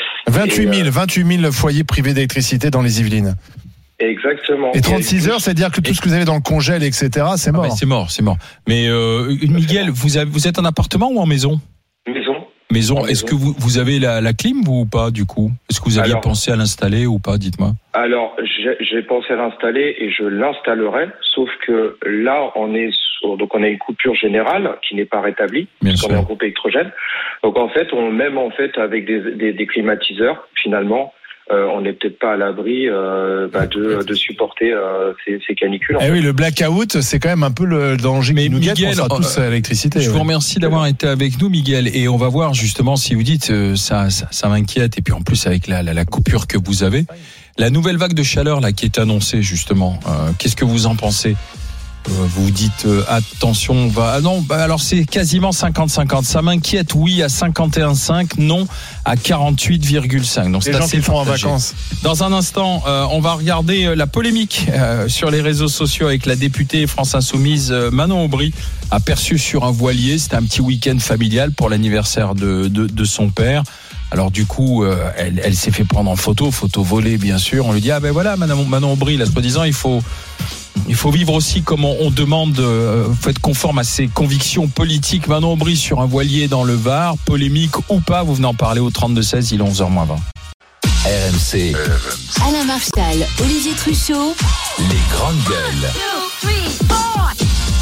D: 28 000 foyers privés d'électricité dans les Yvelines.
L: Exactement.
D: Et 36 heures, c'est-à-dire que tout ce que vous avez dans le congèle, etc., c'est mort.
C: C'est mort. Mais Miguel, vous êtes en appartement ou en maison? Maison. Est-ce que vous avez la clim ou pas du coup? Est-ce que vous aviez pensé à l'installer ou pas? Dites-moi.
L: Alors, j'ai pensé à l'installer et je l'installerai, sauf que là, on a une coupure générale qui n'est pas rétablie, puisqu'on est en groupe électrogène. Donc en fait, même avec des climatiseurs, finalement, on n'est peut-être pas à l'abri de supporter ces canicules.
D: Oui, le blackout, c'est quand même un peu le danger qui nous guette. On sera tous à l'électricité.
C: Je vous remercie d'avoir été avec nous, Miguel, et on va voir justement si vous dites ça m'inquiète, et puis en plus avec la coupure que vous avez, la nouvelle vague de chaleur là qui est annoncée justement. Qu'est-ce que vous en pensez? Vous dites attention, alors c'est quasiment 50-50. Ça m'inquiète, oui à 51,5, non à 48,5. Donc c'est assez
D: qui sont en
C: partagé.
D: vacances.
C: Dans un instant, on va regarder la polémique sur les réseaux sociaux avec la députée France Insoumise Manon Aubry, aperçue sur un voilier. C'était un petit week-end familial pour l'anniversaire de son père. Alors du coup, elle s'est fait prendre en photo volée bien sûr. On lui dit voilà Manon Aubry, là soi-disant il faut vivre aussi comme on demande, faut être conforme à ses convictions politiques. Manon Aubry sur un voilier dans le Var, polémique ou pas, vous venez en parler au 32-16, il est 11h moins 20.
A: RMC.
B: Alain Marchal, Olivier Truchot.
A: Les grandes gueules.
B: 2, 3, 4.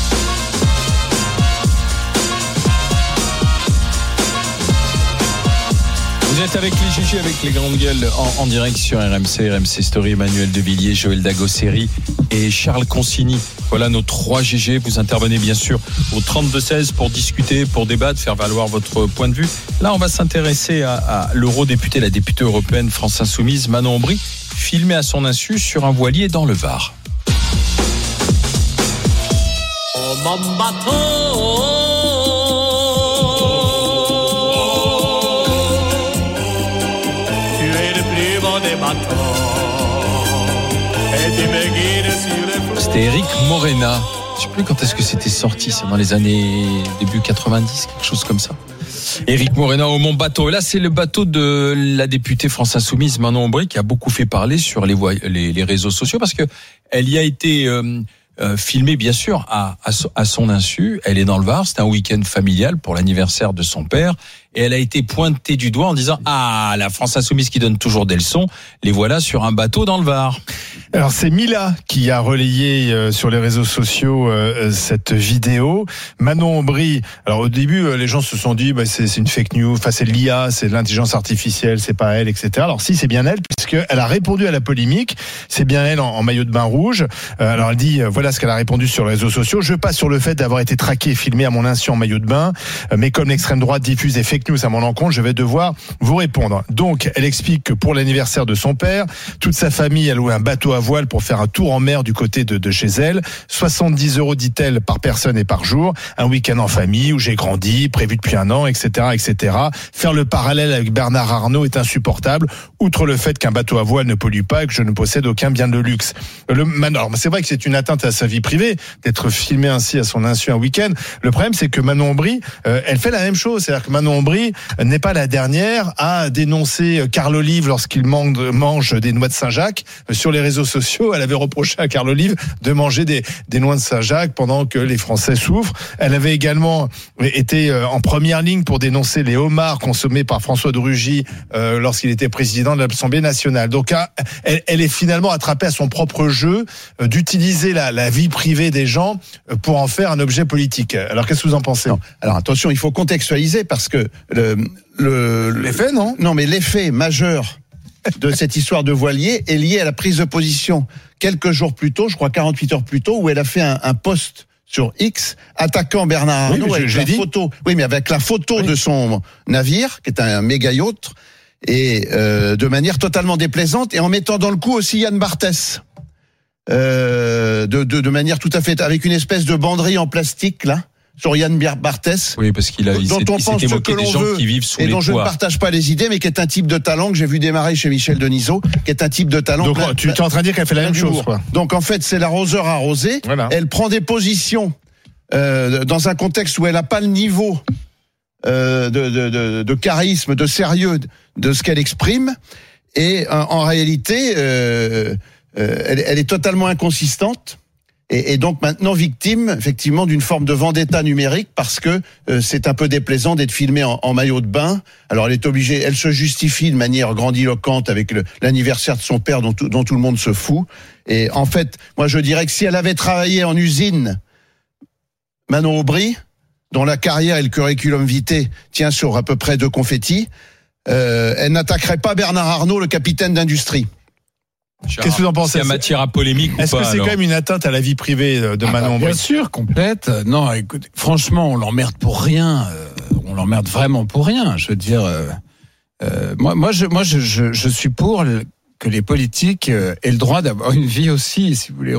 C: Vous êtes avec les GG, avec les grandes gueules en direct sur RMC Story, Emmanuel Devilliers, Joël Dagosseri et Charles Consigny. Voilà nos 3 GG. Vous intervenez bien sûr au 32-16 pour discuter, pour débattre, faire valoir votre point de vue. Là, on va s'intéresser à l'eurodéputée, la députée européenne France Insoumise, Manon Aubry, filmée à son insu sur un voilier dans le Var.
M: Oh mon bateau,
C: C'était Eric Morena. Je sais plus quand est-ce que c'était sorti, c'est dans les années début 90, quelque chose comme ça. Eric Morena au Mon Bateau. Et là, c'est le bateau de la députée France Insoumise Manon Aubry qui a beaucoup fait parler sur les réseaux sociaux parce que elle y a été filmée bien sûr à son insu. Elle est dans le Var, c'est un week-end familial pour l'anniversaire de son père. Et elle a été pointée du doigt en disant la France Insoumise qui donne toujours des leçons, les voilà sur un bateau dans le Var.
D: Alors c'est Mila qui a relayé sur les réseaux sociaux cette vidéo. Manon Aubry, alors au début les gens se sont dit c'est une fake news, c'est l'IA, c'est de l'intelligence artificielle, c'est pas elle, etc. Alors si, c'est bien elle, puisqu'elle a répondu à la polémique, c'est bien elle en maillot de bain rouge. Alors elle dit voilà ce qu'elle a répondu sur les réseaux sociaux: je passe sur le fait d'avoir été traqué et filmé à mon insu en maillot de bain, mais comme l'extrême droite diffuse des fake news à mon encontre, je vais devoir vous répondre. Donc elle explique que pour l'anniversaire de son père, toute sa famille a loué un bateau à voile pour faire un tour en mer du côté de chez elle. 70 €, dit-elle, par personne et par jour. Un week-end en famille où j'ai grandi, prévu depuis un an, etc., etc. Faire le parallèle avec Bernard Arnault est insupportable, outre le fait qu'un bateau à voile ne pollue pas et que je ne possède aucun bien de luxe. Alors, c'est vrai que c'est une atteinte à sa vie privée d'être filmé ainsi à son insu un week-end. Le problème, c'est que Manon Aubry, elle fait la même chose. C'est-à-dire que Manon Aubry Aubry n'est pas la dernière à dénoncer Carl Olive lorsqu'il mange des noix de Saint-Jacques. Sur les réseaux sociaux, elle avait reproché à Carl Olive de manger des noix de Saint-Jacques pendant que les Français souffrent. Elle avait également été en première ligne pour dénoncer les homards consommés par François de Rugy lorsqu'il était président de l'Assemblée nationale. Donc elle est finalement attrapée à son propre jeu d'utiliser la vie privée des gens pour en faire un objet politique. Alors qu'est-ce que vous en pensez ?
F: Non. Alors attention, il faut contextualiser parce que
D: l'effet, non ?
F: Non, mais l'effet majeur de cette histoire de voilier est lié à la prise de position quelques jours plus tôt, je crois 48 heures plus tôt, où elle a fait un post sur X attaquant Bernard Arnault avec la photo. Oui, mais avec la photo de son navire, qui est un méga yacht, et de manière totalement déplaisante, et en mettant dans le coup aussi Yann Barthès. De manière tout à fait, avec une espèce de banderie en plastique, là, sur Yann Barthès.
C: Oui, parce qu'il
F: dont on pense ce que l'on veut,
C: qui vivent sous
F: et
C: les
F: dont je ne
C: toits.
F: partage pas les idées, mais qui est un type de talent que j'ai vu démarrer chez Michel Denisot, qui est un type de talent.
D: Donc, tu es en train de dire qu'elle fait la même chose, quoi.
F: Donc, en fait, c'est l'arroseur arrosé.
D: Voilà.
F: Elle prend des positions, dans un contexte où elle n'a pas le niveau, de charisme, de sérieux de ce qu'elle exprime. Et, en réalité, elle est totalement inconsistante et donc maintenant victime effectivement d'une forme de vendetta numérique parce que c'est un peu déplaisant d'être filmée en maillot de bain. Alors elle est obligée, elle se justifie de manière grandiloquente avec l'anniversaire de son père dont tout le monde se fout. Et en fait, moi je dirais que si elle avait travaillé en usine, Manon Aubry, dont la carrière et le curriculum vitae tient sur à peu près 2 confettis, elle n'attaquerait pas Bernard Arnault, le capitaine d'industrie.
D: Qu'est-ce que vous en pensez ?
C: C'est matière à polémique ou pas ?
D: Est-ce que c'est quand même une atteinte à la vie privée de Manon Aubry ?
H: Bien sûr, complète. Non, écoute, franchement, on l'emmerde pour rien. On l'emmerde vraiment pour rien. Je veux dire, moi, je suis pour que les politiques aient le droit d'avoir une vie aussi. Si vous voulez,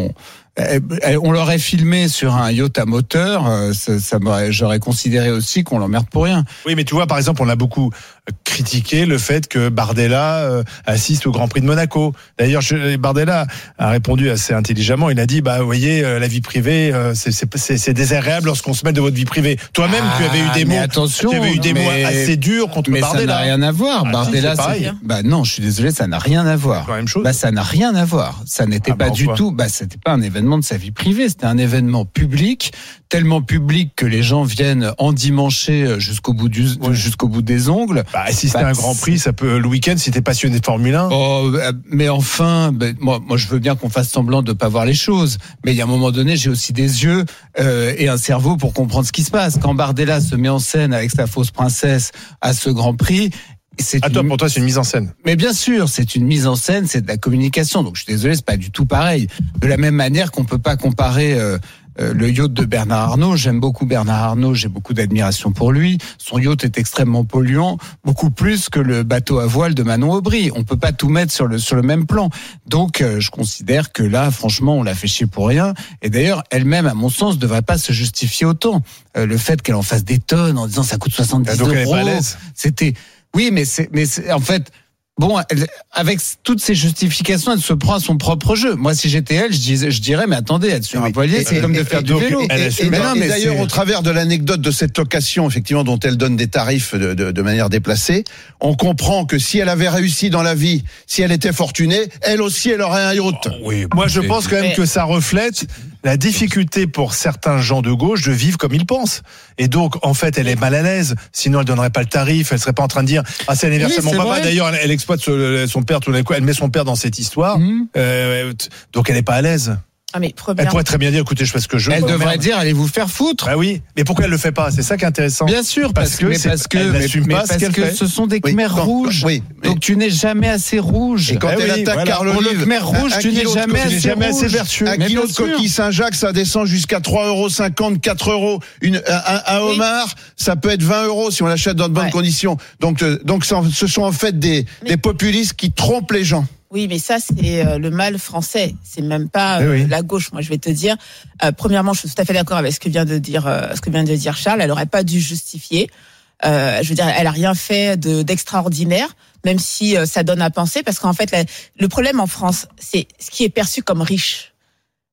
H: on l'aurait filmé sur un yacht à moteur, j'aurais considéré aussi qu'on l'emmerde pour rien.
D: Oui, mais tu vois, par exemple, on a beaucoup critiqué le fait que Bardella assiste au Grand Prix de Monaco. D'ailleurs, Bardella a répondu assez intelligemment. Il a dit, vous voyez, la vie privée, c'est désagréable lorsqu'on se mêle de votre vie prime. Toi-même, tu avais eu des mots, assez durs contre Bardella.
H: Mais ça n'a rien à voir. Bardella,
D: c'est
H: non, je suis désolé, ça n'a rien à voir.
D: C'est la même chose.
H: Ça n'a rien à voir. Ça n'était pas du tout. C'était pas un événement de sa vie privée. C'était un événement public, tellement public que les gens viennent endimancher jusqu'au bout des ongles.
D: Si c'était un Grand Prix, ça peut le week-end si t'es passionné de Formule 1.
H: Mais enfin, moi je veux bien qu'on fasse semblant de pas voir les choses. Mais il y a un moment donné, j'ai aussi des yeux et un cerveau pour comprendre ce qui se passe. Quand Bardella se met en scène avec sa fausse princesse à ce Grand Prix.
D: Pour toi, c'est une mise en scène.
H: Mais bien sûr, c'est une mise en scène, c'est de la communication. Donc je suis désolé, c'est pas du tout pareil. De la même manière qu'on peut pas comparer le yacht de Bernard Arnault. J'aime beaucoup Bernard Arnault, j'ai beaucoup d'admiration pour lui. Son yacht est extrêmement polluant, beaucoup plus que le bateau à voile de Manon Aubry. On peut pas tout mettre sur le même plan. Donc je considère que là, franchement, on l'a fait chier pour rien. Et d'ailleurs, elle-même, à mon sens, devrait pas se justifier autant. Le fait qu'elle en fasse des tonnes en disant ça coûte 70
D: donc
H: €.
D: Elle est pas à l'aise.
H: C'était... Oui, mais c'est en fait, bon, avec toutes ces justifications, elle se prend à son propre jeu. Moi, si j'étais elle, je dirais, mais attendez, être sur un voilier, c'est comme de faire du vélo.
F: Et d'ailleurs, au travers de l'anecdote de cette location, effectivement, dont elle donne des tarifs de manière déplacée, on comprend que si elle avait réussi dans la vie, si elle était fortunée, elle aussi, elle aurait un yacht.
D: Moi, je pense quand même que ça reflète la difficulté pour certains gens de gauche de vivre comme ils pensent. Et donc, en fait, elle est mal à l'aise. Sinon, elle donnerait pas le tarif. Elle serait pas en train de dire, c'est l'anniversaire de mon papa. Vrai. D'ailleurs, elle exploite son père tout d'un coup. Elle met son père dans cette histoire. Donc, elle est pas à l'aise. Elle pourrait très bien dire, écoutez, je fais ce que je veux.
H: Elle devrait dire, allez vous faire foutre.
D: Bah oui. Mais pourquoi elle le fait pas? C'est ça qui est intéressant.
H: Bien sûr, parce que ce sont des khmers rouges.
F: Oui.
H: Donc tu n'es jamais assez rouge.
F: Et quand elle attaque Carl Olive,
H: pour le khmer rouge, tu n'es jamais assez vertueux.
F: Un kilo de coquille Saint-Jacques, ça descend jusqu'à 3,50 €, 4 €. Un homard, ça peut être 20 € si on l'achète dans de bonnes conditions. Donc ce sont en fait des populistes qui trompent les gens.
E: Oui, mais ça, c'est le mal français. C'est même pas la gauche. Moi, je vais te dire. Premièrement, je suis tout à fait d'accord avec ce que vient de dire Charles. Elle aurait pas dû justifier. Je veux dire, elle a rien fait d'extraordinaire, même si ça donne à penser, parce qu'en fait, le problème en France, c'est ce qui est perçu comme riche.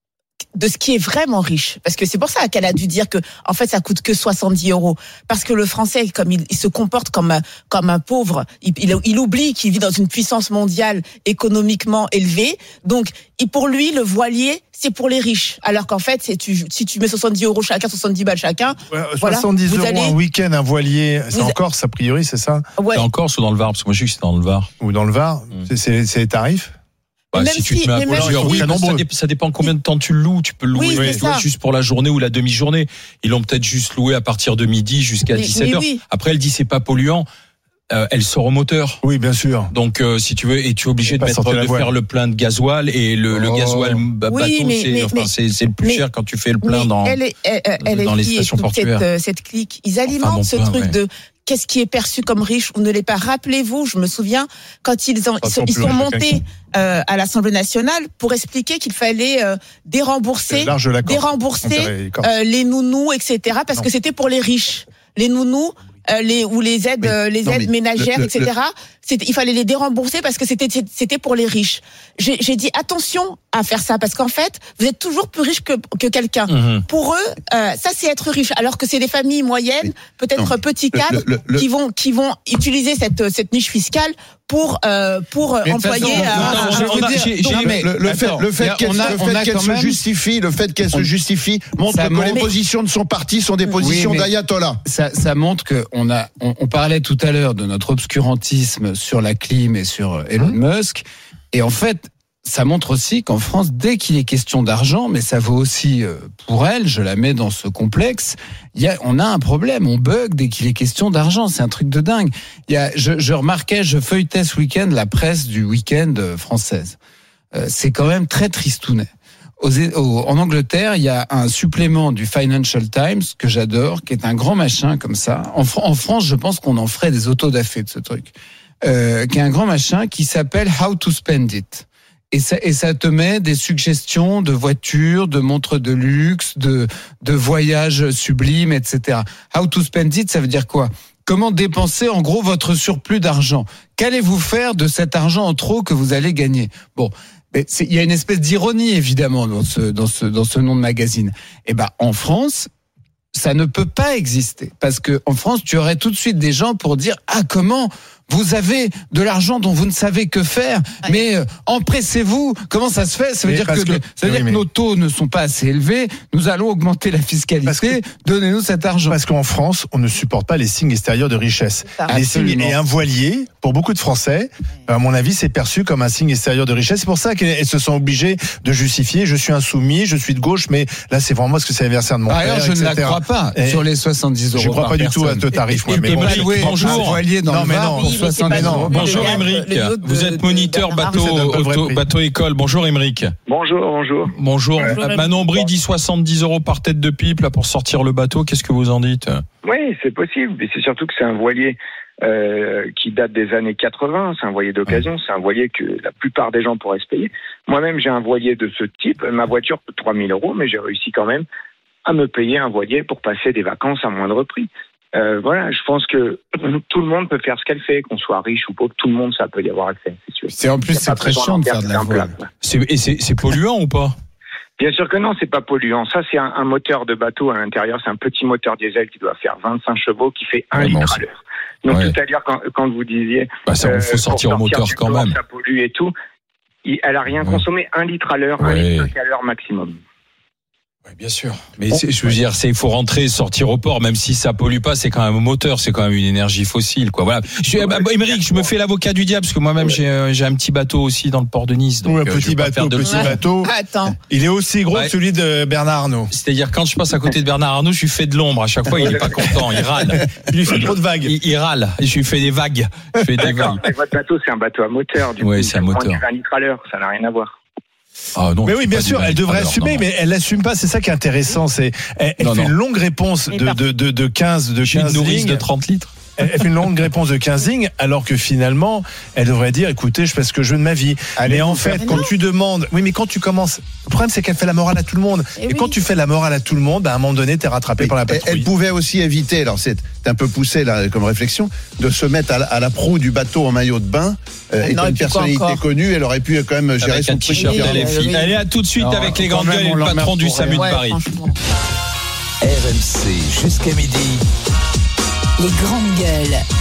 E: de ce qui est vraiment riche. Parce que c'est pour ça qu'elle a dû dire que, en fait, ça coûte que 70 €. Parce que le Français, comme il se comporte comme un pauvre, il oublie qu'il vit dans une puissance mondiale économiquement élevée. Donc, pour lui, le voilier, c'est pour les riches. Alors qu'en fait, si tu mets 70 € chacun, 70 balles chacun.
D: Ouais, 70 € un week-end, un voilier, c'est en Corse, a priori, c'est ça?
E: Ouais.
C: C'est en Corse ou dans le Var? Parce que moi, je sais que c'est dans le Var.
D: Ou dans le Var. C'est les tarifs?
C: Bah, si tu te mets à plusieurs, oui, ça dépend combien de temps tu le loues. Tu peux le louer juste pour la journée ou la demi-journée. Ils l'ont peut-être juste loué à partir de midi jusqu'à 17h. Oui. Après, elle dit c'est pas polluant. Elle sort au moteur.
D: Oui, bien sûr.
C: Donc, si tu veux, et tu es obligé de faire le plein de gasoil et le gasoil bateau, c'est le plus cher quand tu fais le plein dans les stations portuaires.
E: Cette clique, ils alimentent ce truc de qu'est-ce qui est perçu comme riche ou ne l'est pas. Rappelez-vous, je me souviens quand ils sont montés à l'Assemblée nationale pour expliquer qu'il fallait dérembourser les nounous, etc. Parce que c'était pour les riches. Les nounous. Les aides ménagères, etc. Il fallait les dérembourser parce que c'était pour les riches. J'ai dit attention à faire ça parce qu'en fait, vous êtes toujours plus riche que quelqu'un. Mmh. Pour eux, ça c'est être riche. Alors que c'est des familles moyennes, peut-être petits cadres, qui vont utiliser cette niche fiscale pour employer.
F: Le fait qu'elle se justifie montre que les positions de son parti sont des positions d'ayatollah.
H: Ça montre que on parlait tout à l'heure de notre obscurantisme sur la clim et sur Elon Musk, et en fait ça montre aussi qu'en France, dès qu'il est question d'argent, mais ça vaut aussi pour elle, je la mets dans ce complexe, on a un problème, on bug dès qu'il est question d'argent, c'est un truc de dingue. Je feuilletais ce week-end la presse du week-end française. C'est quand même très tristounet. En Angleterre, il y a un supplément du Financial Times que j'adore, qui est un grand machin comme ça. En France, je pense qu'on en ferait des autodafés de ce truc. Qui est un grand machin qui s'appelle How to Spend It. Et ça te met des suggestions de voitures, de montres de luxe, de voyages sublimes, etc. How to spend it, ça veut dire quoi? Comment dépenser en gros votre surplus d'argent? Qu'allez-vous faire de cet argent en trop que vous allez gagner? Bon, il y a une espèce d'ironie évidemment dans ce nom de magazine. Et en France, ça ne peut pas exister parce que en France, tu aurais tout de suite des gens pour dire comment vous avez de l'argent dont vous ne savez que faire, mais empressez-vous. Comment ça se fait? Ça veut dire que nos taux ne sont pas assez élevés. Nous allons augmenter la fiscalité. Donnez-nous cet argent.
D: Parce qu'en France, on ne supporte pas les signes extérieurs de richesse. Les signes et un voilier, pour beaucoup de Français, à mon avis, c'est perçu comme un signe extérieur de richesse. C'est pour ça qu'elles se sont obligées de justifier. Je suis insoumis, je suis de gauche, mais là, c'est vraiment parce que c'est l'anniversaire de mon père.
H: Je ne la crois pas sur les 70 €.
D: Je ne crois pas du tout à ce tarif.
H: Bonjour.
C: Bonjour Émeric, vous êtes moniteur bateau école. Bonjour Émeric. Bonjour. Manon Brie dit 70 € par tête de pipe là pour sortir le bateau. Qu'est-ce que vous en dites?
N: Oui, c'est possible, mais c'est surtout que c'est un voilier qui date des années 80. C'est un voilier d'occasion. C'est un voilier que la plupart des gens pourraient se payer. Moi-même, j'ai un voilier de ce type. Ma voiture coûte 3 000 €, mais j'ai réussi quand même à me payer un voilier pour passer des vacances à moindre prix. Voilà, je pense que tout le monde peut faire ce qu'elle fait, qu'on soit riche ou pauvre, tout le monde, ça peut y avoir accès.
H: C'est en plus, c'est très chiant de faire de la voile.
C: C'est polluant ou pas?
N: Bien sûr que non, c'est pas polluant. Ça, c'est un moteur de bateau à l'intérieur. C'est un petit moteur diesel qui doit faire 25 chevaux, qui fait 1 litre à l'heure. Donc, tout à l'heure, quand vous disiez...
C: ça, faut sortir au moteur quand même.
N: Ça pollue et tout. Elle a rien consommé, 1 litre à l'heure, 1 litre à l'heure maximum.
C: Oui, bien sûr. Mais je veux dire, il faut rentrer, sortir au port, même si ça pollue pas, c'est quand même un moteur, c'est quand même une énergie fossile, quoi. Voilà. Émeric, je me fais l'avocat du diable, parce que moi-même, j'ai un petit bateau aussi dans le port de Nice. Donc,
D: un petit bateau.
E: Attends.
D: Il est aussi gros que celui de Bernard Arnault.
C: C'est-à-dire, quand je passe à côté de Bernard Arnault, je lui fais de l'ombre. À chaque fois, il est pas content, il râle.
D: Il lui fait trop de vagues.
C: Il râle. Je lui fais des vagues.
N: Mais votre bateau, c'est un bateau à moteur. Du coup,
C: c'est un moteur.
N: 1 litre à l'heure, ça n'a rien à voir.
D: Mais oui, bien sûr, elle devrait assumer, mais elle l'assume pas. C'est ça qui est intéressant. Elle fait une longue réponse de 15
C: une nourrice de 30 litres.
D: Elle fait une longue réponse de 15 lignes, alors que finalement, elle devrait dire, écoutez, je fais ce que je veux de ma vie. Mais en fait, quand tu demandes, oui, mais quand tu commences, le problème, c'est qu'elle fait la morale à tout le monde. Et quand tu fais la morale à tout le monde, à un moment donné, t'es rattrapé par la patrouille.
F: Elle pouvait aussi éviter, alors c'est un peu poussé là comme réflexion, de se mettre à la proue du bateau en maillot de bain. Étant une personnalité connue, elle aurait pu quand même gérer
C: avec
F: son
C: un t-shirt LFI. Allez, à tout de suite avec les grandes gueules et le patron du SAMU de Paris.
A: RMC jusqu'à midi.
B: Les grandes gueules.